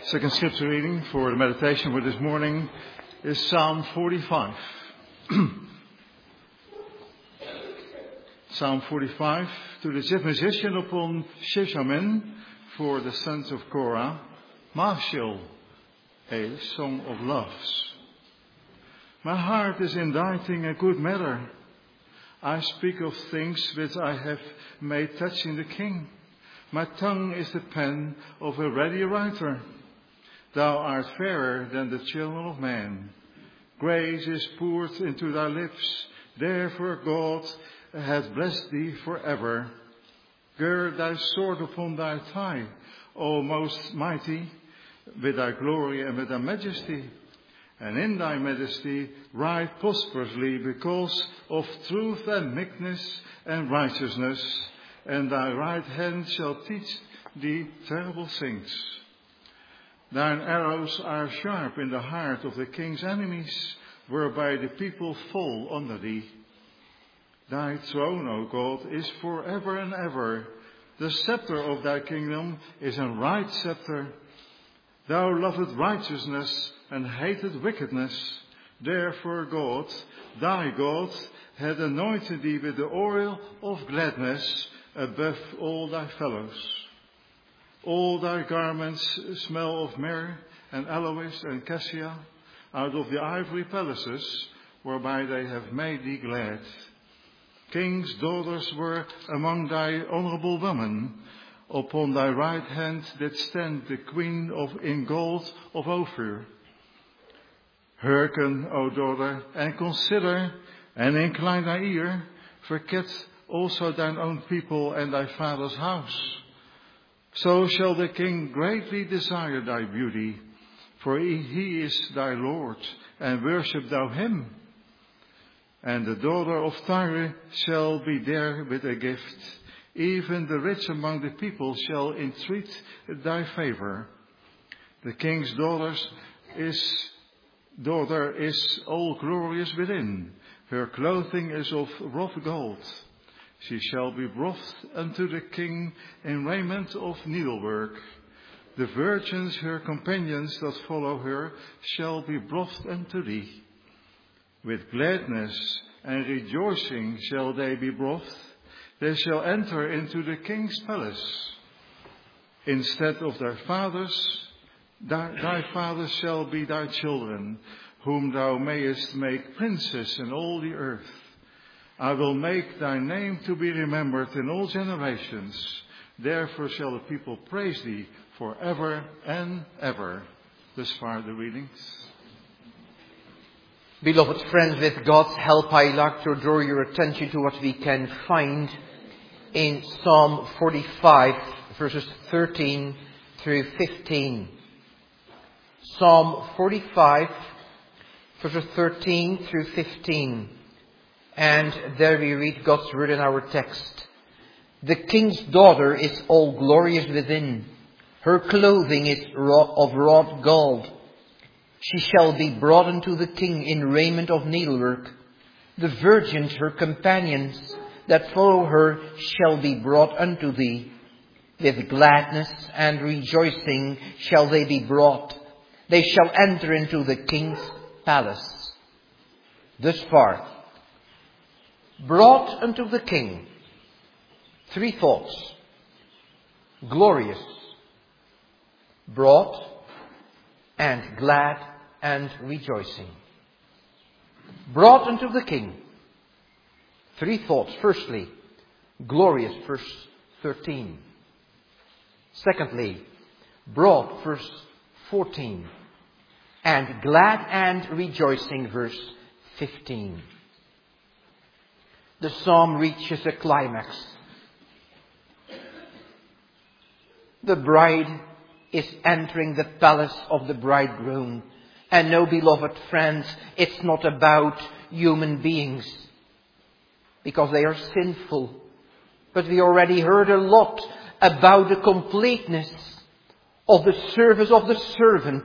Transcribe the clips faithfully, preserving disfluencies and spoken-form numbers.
Second scripture reading for the meditation for this morning is Psalm forty-five. Psalm forty-five, to the chief musician upon Sheshamin for the sons of Korah, Mahshil, a song of loves. My heart is inditing a good matter. I speak of things which I have made touching the king. My tongue is the pen of a ready writer. Thou art fairer than the children of men. Grace is poured into thy lips. Therefore God hath blessed thee forever. Gird thy sword upon thy thigh, O most mighty, with thy glory and with thy majesty. And in thy majesty ride prosperously because of truth and meekness and righteousness. And thy right hand shall teach thee terrible things. Thine arrows are sharp in the heart of the king's enemies, whereby the people fall under thee. Thy throne, O God, is forever and ever. The scepter of thy kingdom is a right scepter. Thou lovest righteousness and hated wickedness. Therefore God, thy God, hath anointed thee with the oil of gladness above all thy fellows. All thy garments smell of myrrh and aloes and cassia, out of the ivory palaces whereby they have made thee glad. King's daughters were among thy honorable women. Upon thy right hand did stand the queen of in gold of Ophir. Hearken, O daughter, and consider, and incline thy ear. Forget also thine own people and thy father's house. So shall the king greatly desire thy beauty, for he is thy Lord, and worship thou him. And the daughter of Tyre shall be there with a gift. Even the rich among the people shall entreat thy favor. The king's daughters is, daughter is all glorious within. Her clothing is of wrought gold. She shall be brought unto the king in raiment of needlework. The virgins, her companions that follow her, shall be brought unto thee. With gladness and rejoicing shall they be brought. They shall enter into the king's palace. Instead of their fathers, thy, thy fathers shall be thy children, whom thou mayest make princes in all the earth. I will make thy name to be remembered in all generations. Therefore shall the people praise thee forever and ever. Thus far the readings. Beloved friends, with God's help, I like to draw your attention to what we can find in Psalm forty-five, verses thirteen through fifteen. Psalm forty-five, verses thirteen through fifteen. And there we read God's word in our text. The king's daughter is all glorious within. Her clothing is of wrought gold. She shall be brought unto the king in raiment of needlework. The virgins, her companions, that follow her, shall be brought unto thee. With gladness and rejoicing shall they be brought. They shall enter into the king's palace. Thus far, brought unto the king. Three thoughts. Glorious, brought, and glad and rejoicing. Brought unto the king. Three thoughts. Firstly, glorious, verse thirteen. Secondly, brought, verse fourteen. And glad and rejoicing, verse fifteen. The psalm reaches a climax. The bride is entering the palace of the bridegroom. And no, beloved friends, it's not about human beings, because they are sinful. But we already heard a lot about the completeness of the service of the servant.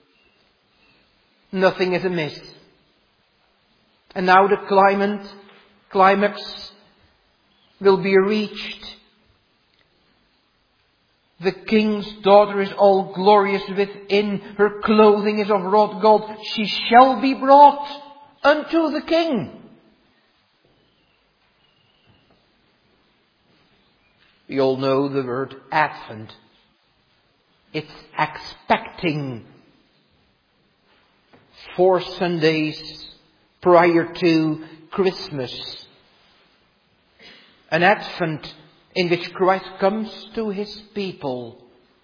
Nothing is amiss. And now the climax, climax will be reached. The king's daughter is all glorious within. Her clothing is of wrought gold. She shall be brought unto the king. We all know the word Advent. It's expecting. Four Sundays prior to Christmas. An Advent in which Christ comes to His people,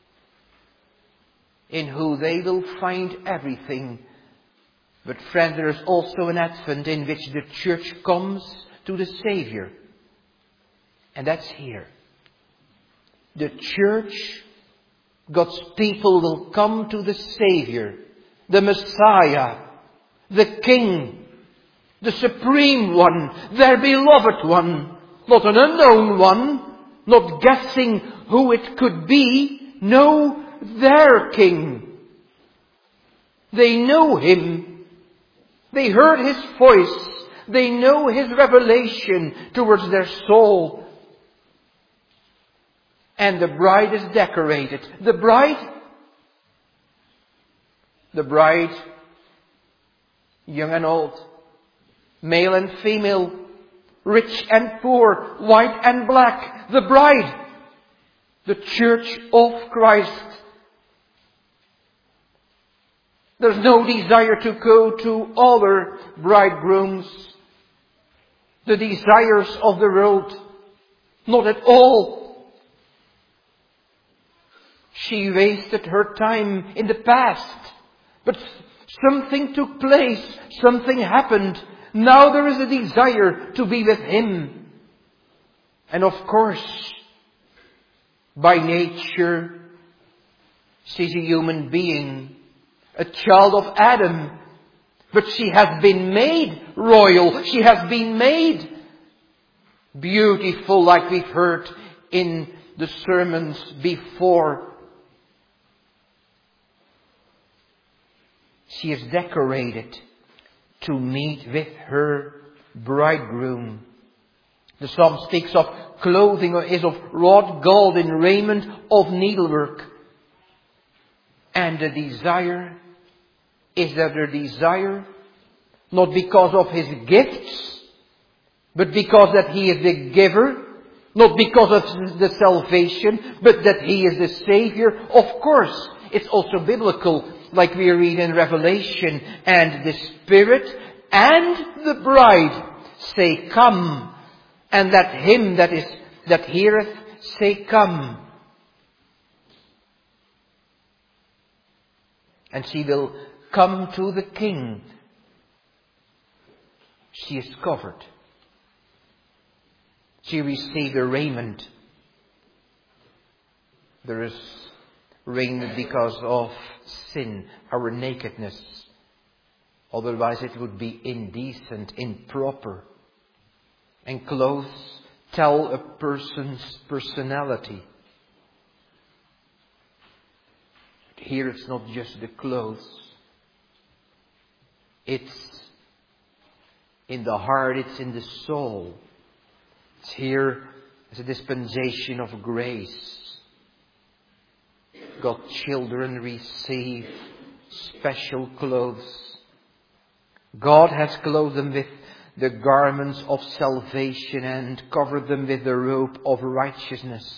in who they will find everything. But friends, there is also an Advent in which the church comes to the Saviour. And that's here. The church, God's people, will come to the Saviour, the Messiah, the King, the Supreme One, their beloved one, not an unknown one, not guessing who it could be. No, their King. They know Him. They heard His voice. They know His revelation towards their soul. And the bride is decorated. The bride, the bride, young and old, male and female, rich and poor, white and black, the bride, the church of Christ. There's no desire to go to other bridegrooms, the desires of the world, not at all. She wasted her time in the past, but something took place, something happened. Now there is a desire to be with Him. And of course, by nature, she's a human being, a child of Adam. But she has been made royal. She has been made beautiful, like we've heard in the sermons before. She is decorated to meet with her bridegroom. The psalm speaks of clothing is of wrought gold in raiment of needlework. And the desire is that her desire, not because of His gifts, but because that He is the giver, not because of the salvation, but that He is the Saviour. Of course, it's also biblical, like we read in Revelation, and the Spirit and the bride say, "Come," and that him that is that heareth say, "Come." And she will come to the King. She is covered. She received a raiment. There is raiment because of sin, our nakedness. Otherwise it would be indecent, improper. And clothes tell a person's personality. Here it's not just the clothes. It's in the heart, it's in the soul. It's here as a dispensation of grace. God's children receive special clothes. God has clothed them with the garments of salvation and covered them with the robe of righteousness.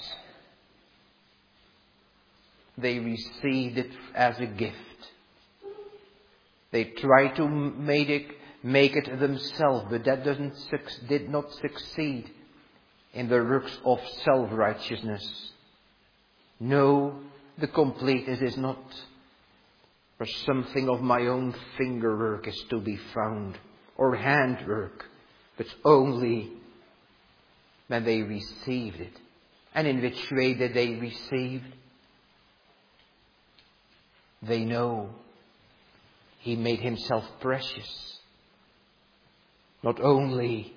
They received it as a gift. They tried to make it, make it themselves, but that doesn't did not succeed in the works of self-righteousness. No, the completeness is not where something of my own finger work is to be found, or handwork, but only when they received it. And in which way did they receive? They know He made Himself precious. Not only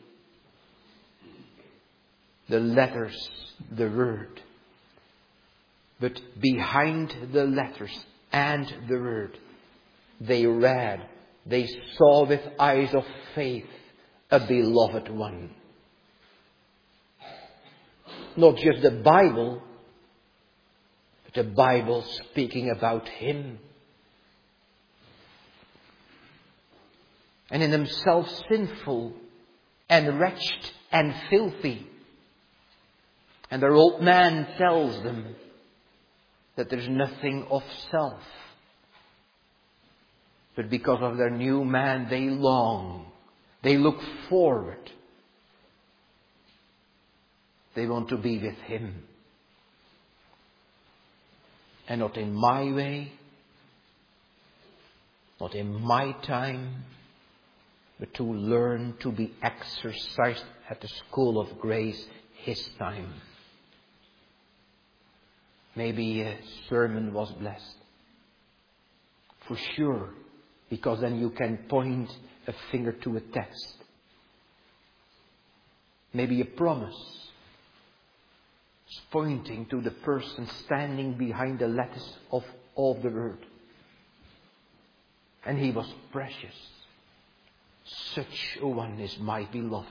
the letters, the word, but behind the letters and the word, they read, they saw with eyes of faith a beloved one. Not just the Bible, the Bible speaking about him. And in themselves sinful and wretched and filthy. And their old man tells them that there's nothing of self. But because of their new man, they long. They look forward. They want to be with him. And not in my way, not in my time, but to learn to be exercised at the school of grace his time. Maybe a sermon was blessed. For sure, because then you can point a finger to a text. Maybe a promise pointing to the person standing behind the lattice of, of the word. And he was precious. Such a one is my beloved.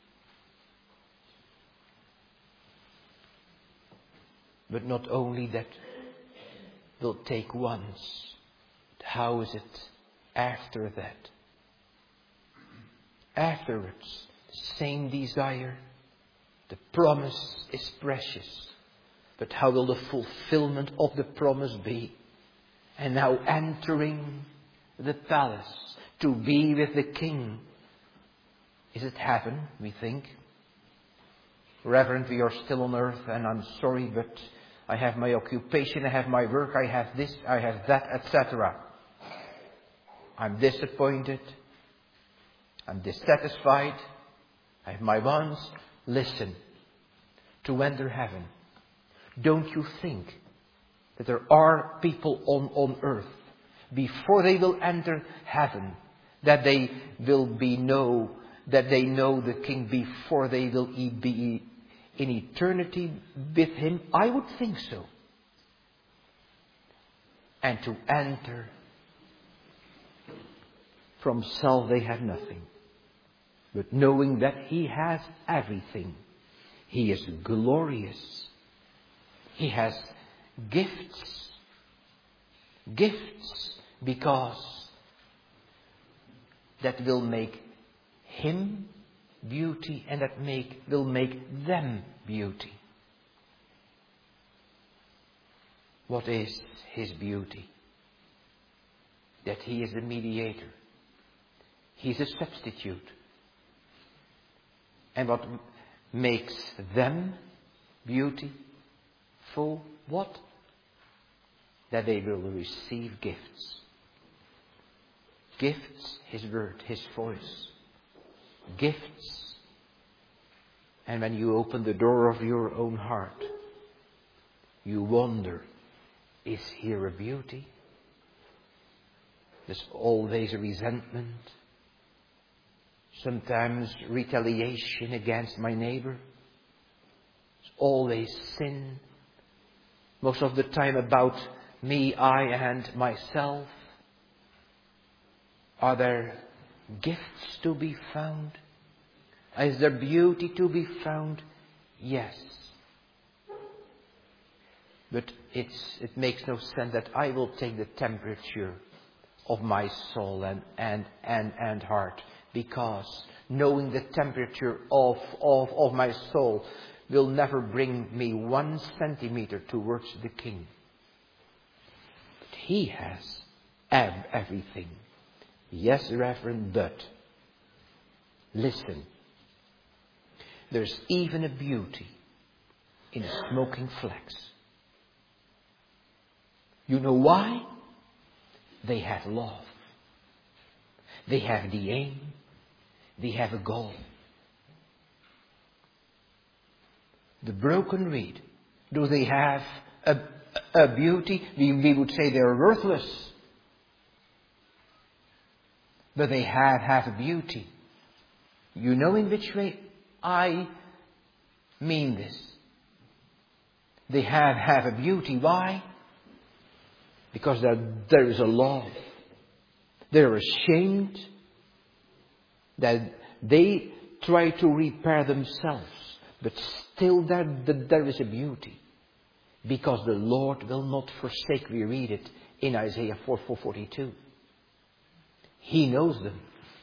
But not only that will take once. How is it after that? Afterwards, the same desire. The promise is precious. But how will the fulfillment of the promise be? And now entering the palace to be with the king. Is it heaven, we think? Reverend, we are still on earth and I'm sorry, but I have my occupation, I have my work, I have this, I have that, et cetera. I'm disappointed. I'm dissatisfied. I have my wants. Listen, to enter heaven, don't you think that there are people on, on earth, before they will enter heaven, that they will be know, that they know the King before they will be in eternity with him? I would think so. And to enter from self they have nothing. But knowing that he has everything. He is glorious. He has gifts. Gifts because that will make him beauty and that make will make them beauty. What is his beauty? That he is the mediator. He is a substitute. And what makes them beautiful? What? That they will receive gifts. Gifts, his word, his voice. Gifts. And when you open the door of your own heart, you wonder, is here a beauty? There's always a resentment. Sometimes retaliation against my neighbor. There's always sin. Most of the time about me, I and myself. Are there gifts to be found? Is there beauty to be found? Yes. But it's, it makes no sense that I will take the temperature of my soul and, and, and, and heart. Because knowing the temperature of, of, of my soul will never bring me one centimeter towards the King. But he has ev- everything. Yes, Reverend, but listen. There's even a beauty in smoking flax. You know why? They have love. They have the aim. They have a goal. The broken reed, do they have a, a beauty? We, we would say they're worthless. But they have, have a beauty. You know in which way I mean this. They have, have a beauty. Why? Because there, there is a love. They're ashamed that they try to repair themselves. But still there, there is a beauty. Because the Lord will not forsake. We read it in Isaiah four forty-two. He knows them.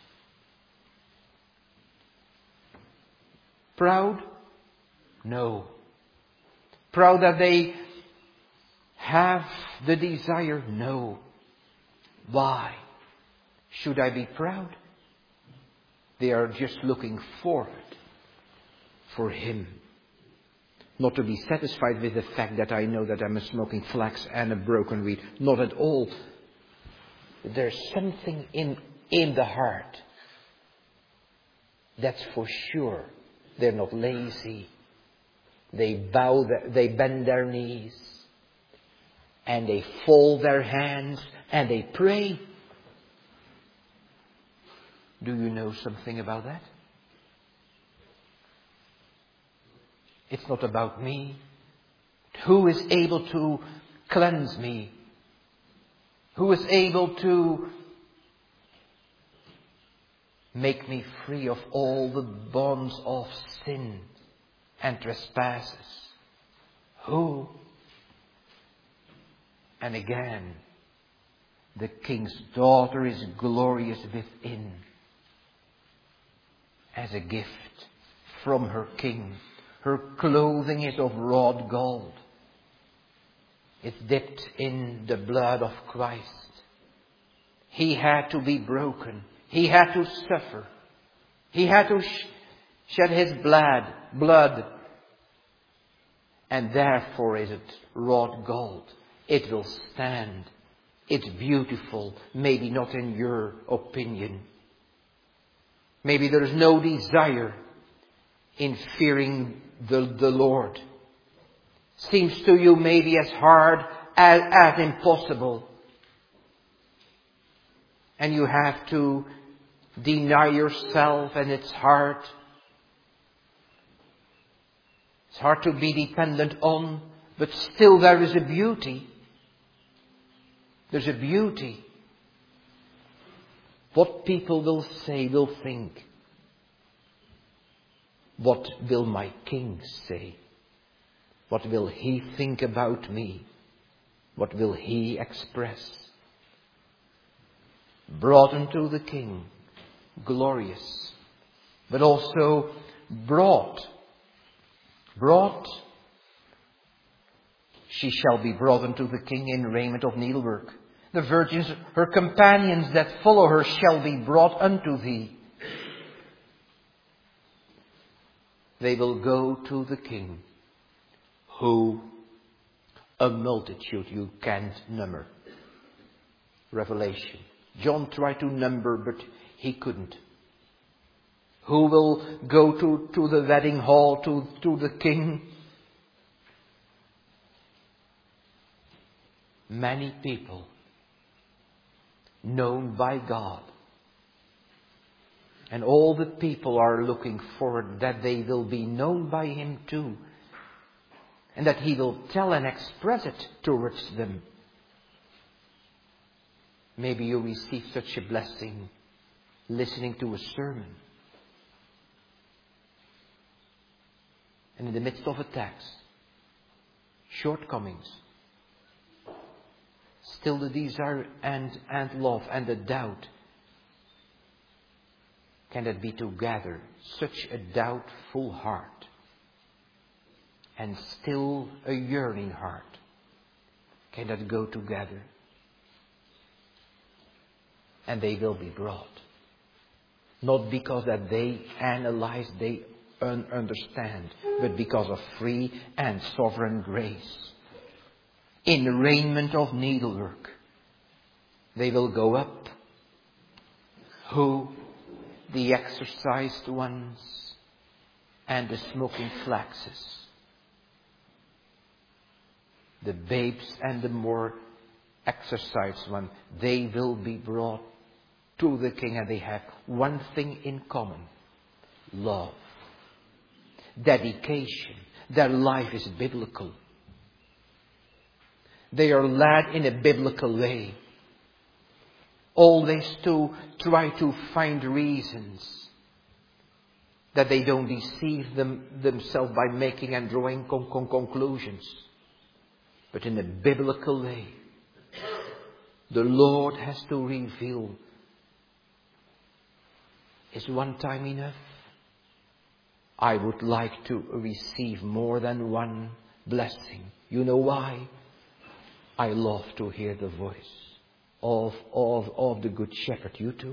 Proud? No. Proud that they have the desire? No. Why should I be proud? They are just looking forward for Him. Not to be satisfied with the fact that I know that I'm a smoking flax and a broken reed. Not at all. There's something in, in the heart. That's for sure. They're not lazy. They bow, their, they bend their knees. And they fold their hands and they pray. Do you know something about that? It's not about me. Who is able to cleanse me? Who is able to make me free of all the bonds of sin and trespasses? Who? And again, the king's daughter is glorious within as a gift from her king. Her clothing is of wrought gold. It's dipped in the blood of Christ. He had to be broken. He had to suffer. He had to sh- shed His blood, blood. And therefore is it wrought gold. It will stand. It's beautiful. Maybe not in your opinion. Maybe there is no desire in fearing the, the Lord. Seems to you maybe as hard as, as impossible. And you have to deny yourself, and it's hard. It's hard to be dependent on, but still there is a beauty. There's a beauty. What people will say, will think. What will my king say? What will he think about me? What will he express? Brought unto the king, glorious, but also brought. Brought. She shall be brought unto the king in raiment of needlework. The virgins, her companions that follow her, shall be brought unto thee. They will go to the king, who a multitude you can't number. Revelation. John tried to number, but he couldn't. Who will go to, to the wedding hall, to, to the king? Many people known by God. And all the people are looking forward that they will be known by Him too. And that He will tell and express it towards them. Maybe you receive such a blessing listening to a sermon. And in the midst of attacks, shortcomings, still the desire and, and love and the doubt. Can that be together? Such a doubtful heart. And still a yearning heart. Can that go together? And they will be brought. Not because that they analyze, they un- understand. But because of free and sovereign grace. In raiment of needlework. They will go up. Who? The exercised ones and the smoking flaxes. The babes and the more exercised one, they will be brought to the king, and they have one thing in common. Love. Dedication. Their life is biblical. They are led in a biblical way. Always to try to find reasons that they don't deceive them, themselves by making and drawing con- con- conclusions. but in a biblical way. The Lord has to reveal. Is one time enough? I would like to receive more than one blessing. You know why? I love to hear the voice of, of, of the Good Shepherd. You too?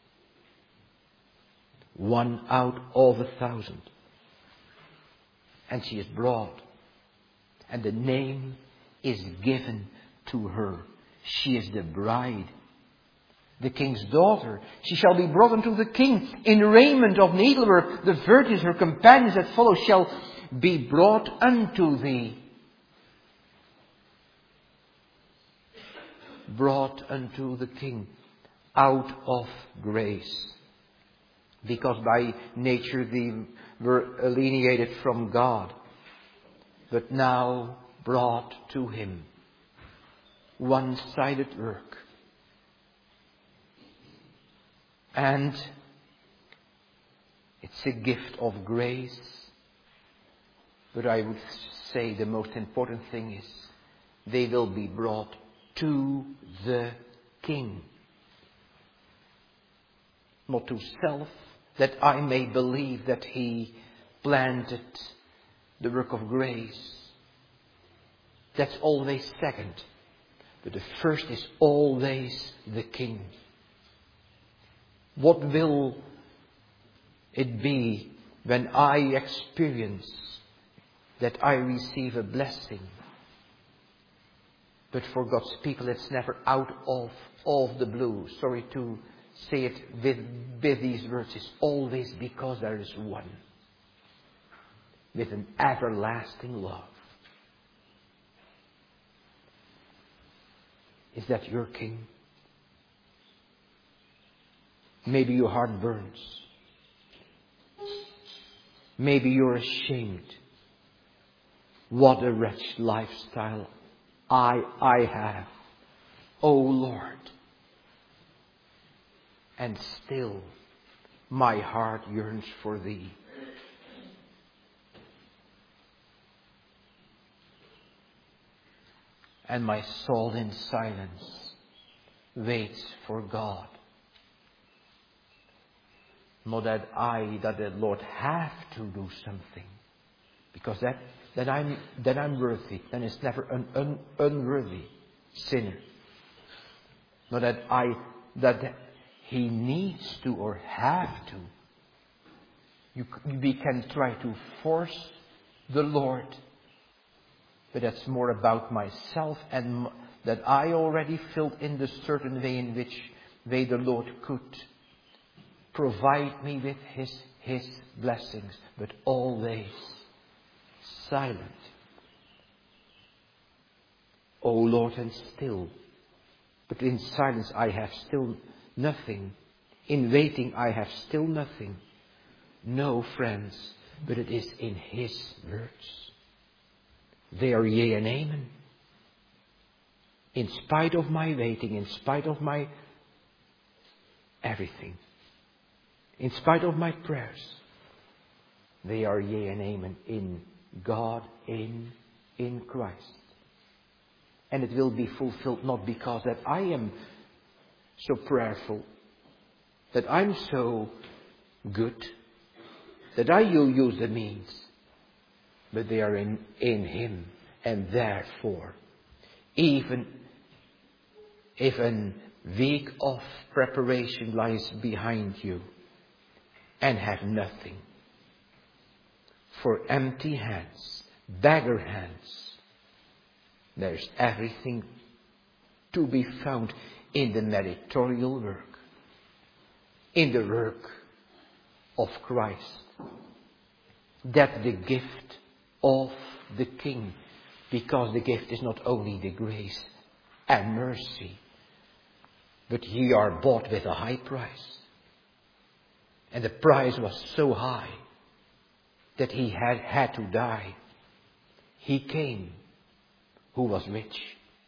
One out of a thousand. And she is brought. And the name is given to her. She is the bride. The king's daughter. She shall be brought unto the king in raiment of needlework. The virgins, her companions that follow, shall be brought unto thee. Brought unto the king out of grace. Because by nature they were alienated from God. But now brought to him. One-sided work. And it's a gift of grace. But I would say the most important thing is they will be brought to the king. Not to self, that I may believe that he planted the work of grace. That's always second. But the first is always the king. What will it be when I experience that I receive a blessing? But for God's people, it's never out of, of the blue. Sorry to say it with, with these words. It's always because there is one. With an everlasting love. Is that your king? Maybe your heart burns. Maybe you're ashamed. What a wretched lifestyle I, I have. Oh Lord. And still my heart yearns for thee. And my soul in silence waits for God. Not that I, that the Lord have to do something. Because that, that I'm, that I'm worthy. Then it's never an un, unworthy sinner. Not that I, that he needs to or have to. You, we can try to force the Lord. But that's more about myself and that I already filled in the certain way in which way the Lord could provide me with His, His blessings. But always silent. O Lord, and still. But in silence I have still nothing. In waiting I have still nothing. No, friends, but it is in His words. They are yea and amen. In spite of my waiting, in spite of my everything, in spite of my prayers, they are yea and amen in God, in, in Christ. And it will be fulfilled not because that I am so prayerful, that I'm so good, that I will use the means, but they are in, in Him. And therefore, even if a week of preparation lies behind you and have nothing, for empty hands, beggar hands, there's everything to be found in the meritorial work, in the work of Christ. That the gift of the King, because the gift is not only the grace and mercy, but ye are bought with a high price. And the price was so high that He had had to die. He came, who was rich,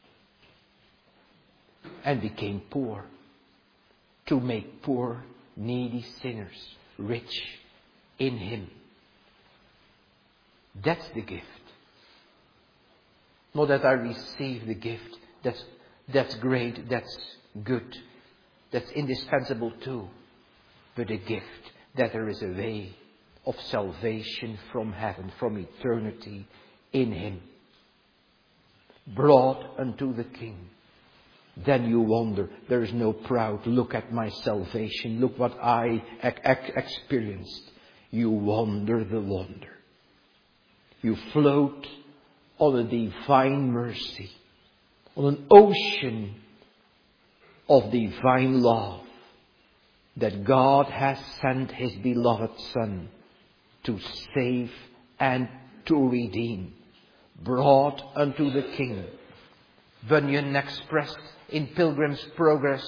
and became poor, to make poor, needy sinners rich in Him. That's the gift. Not that I receive the gift. That's, that's great. That's good. That's indispensable too. But a gift that there is a way of salvation from heaven, from eternity in Him. Brought unto the King. Then you wonder, there is no proud, look at my salvation, look what I ex- experienced. You wonder the wonder. You float on a divine mercy, on an ocean of divine love, that God has sent His beloved Son to save and to redeem. Brought unto the King. Bunyan expressed in Pilgrim's Progress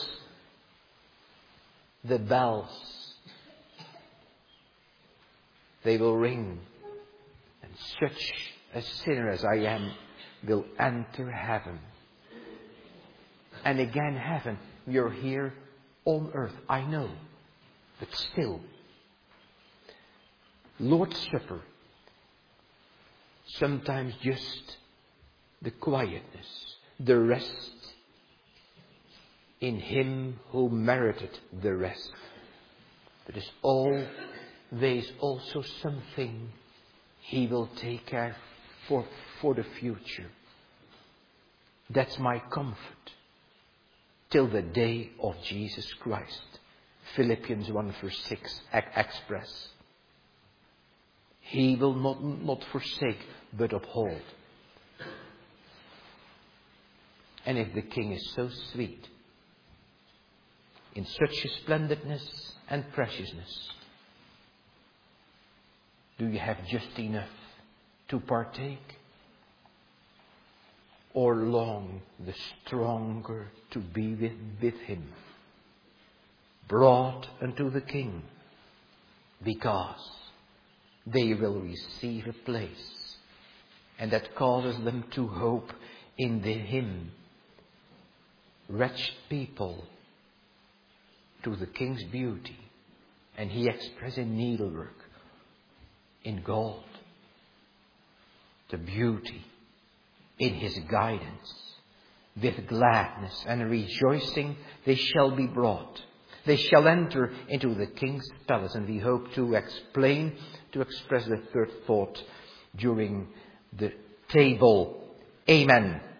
the bells. They will ring, and such a sinner as I am will enter heaven. And again, heaven, we are here on earth, I know, but still. Lord's Supper, sometimes just the quietness, the rest in Him who merited the rest. But it's always also something He will take care for, for the future. That's my comfort. Till the day of Jesus Christ. Philippians one verse six express. He will not, not forsake, but uphold. And if the King is so sweet, in such a splendidness and preciousness, do you have just enough to partake? Or long the stronger to be with, with Him? Brought unto the King, because they will receive a place, and that causes them to hope in the Him. Wretched people to the King's beauty, and He expresses in needlework, in gold, the beauty in His guidance. With gladness and rejoicing they shall be brought. They shall enter into the King's palace. And we hope to explain, to express the third thought during the table. Amen.